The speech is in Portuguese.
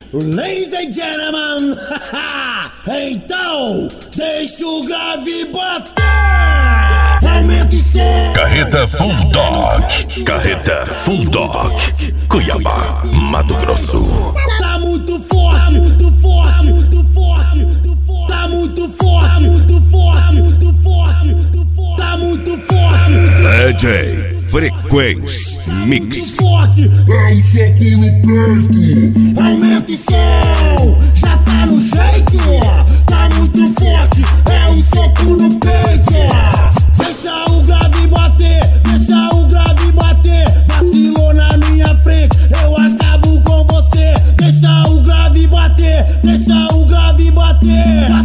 Ladies and gentlemen, então deixa o grave bater. Aumenta o som. Carreta Full Dog, Carreta Full Dog, Cuiabá, Mato Grosso. Tá muito forte, muito forte, muito forte, muito forte. Tá muito forte, muito forte, muito forte, muito forte. Tá muito forte. DJ Frequência Mix. Forte. É um soco no peito. Aumenta o som, já tá no jeito. Tá muito forte, é um soco no peito. Deixa o grave bater, deixa o grave bater. Vacilou na minha frente, eu acabo com você. Deixa o grave bater, deixa o grave bater.